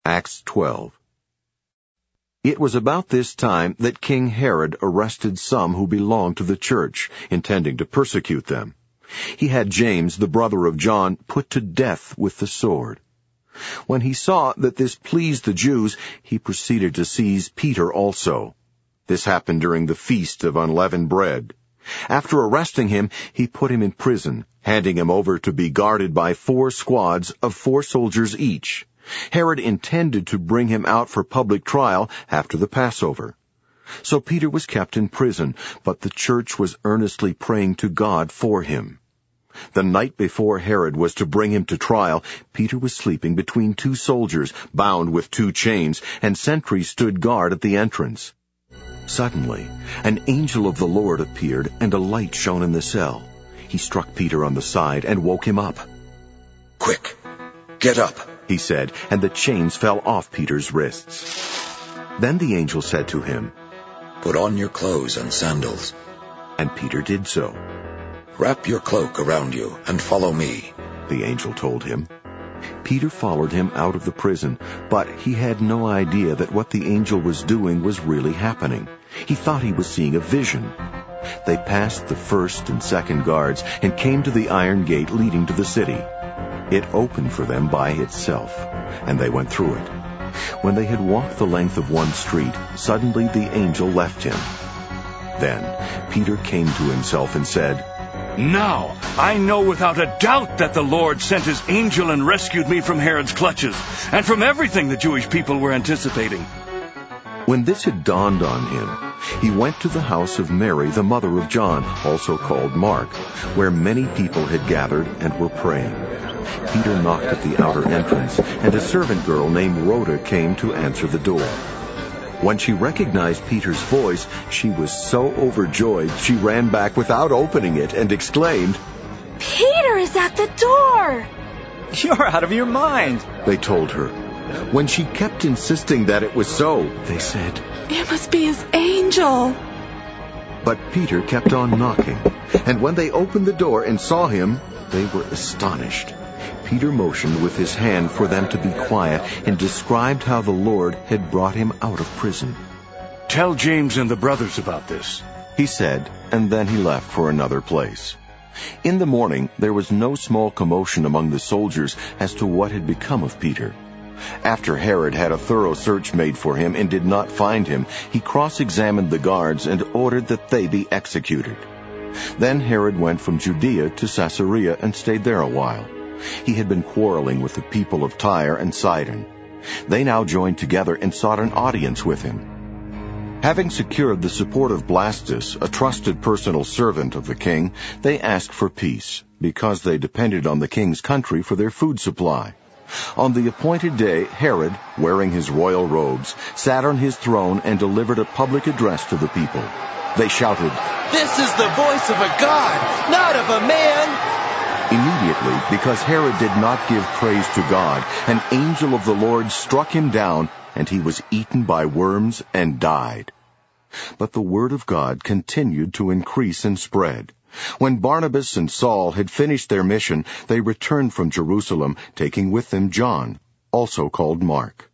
Acts 12. It was about this time that King Herod arrested some who belonged to the church, intending to persecute them. He had James, the brother of John, put to death with the sword. When he saw that this pleased the Jews, he proceeded to seize Peter also. This happened during the Feast of Unleavened Bread. After arresting him, he put him in prison, handing him over to be guarded by 4 squads of 4 soldiers each. Herod intended to bring him out for public trial after the Passover. So Peter was kept in prison, but the church was earnestly praying to God for him. The night before Herod was to bring him to trial, Peter was sleeping between 2 soldiers, bound with 2 chains, and sentries stood guard at the entrance. Suddenly, an angel of the Lord appeared, and a light shone in the cell. He struck Peter on the side and woke him up. "Quick, get up," he said, and the chains fell off Peter's wrists. Then the angel said to him, "Put on your clothes and sandals." And Peter did so. "Wrap your cloak around you and follow me," the angel told him. Peter followed him out of the prison, but he had no idea that what the angel was doing was really happening. He thought he was seeing a vision. They passed the 1st and 2nd guards and came to the iron gate leading to the city. It opened for them by itself, and they went through it. When they had walked the length of one street, suddenly the angel left him. Then Peter came to himself and said, "Now I know without a doubt that the Lord sent his angel and rescued me from Herod's clutches, and from everything the Jewish people were anticipating." When this had dawned on him, he went to the house of Mary, the mother of John, also called Mark, where many people had gathered and were praying. Peter knocked at the outer entrance, and a servant girl named Rhoda came to answer the door. When she recognized Peter's voice, she was so overjoyed she ran back without opening it and exclaimed, "Peter is at the door!" "You're out of your mind," they told her. When she kept insisting that it was so, they said, "It must be his angel." But Peter kept on knocking, and when they opened the door and saw him, they were astonished. Peter motioned with his hand for them to be quiet and described how the Lord had brought him out of prison. "Tell James and the brothers about this," he said, and then he left for another place. In the morning, there was no small commotion among the soldiers as to what had become of Peter. After Herod had a thorough search made for him and did not find him, he cross-examined the guards and ordered that they be executed. Then Herod went from Judea to Caesarea and stayed there a while. He had been quarreling with the people of Tyre and Sidon. They now joined together and sought an audience with him. Having secured the support of Blastus, a trusted personal servant of the king, they asked for peace, because they depended on the king's country for their food supply. On the appointed day, Herod, wearing his royal robes, sat on his throne and delivered a public address to the people. They shouted, "This is the voice of a god, not of a man!" Immediately, because Herod did not give praise to God, an angel of the Lord struck him down, and he was eaten by worms and died. But the word of God continued to increase and spread. When Barnabas and Saul had finished their mission, they returned from Jerusalem, taking with them John, also called Mark.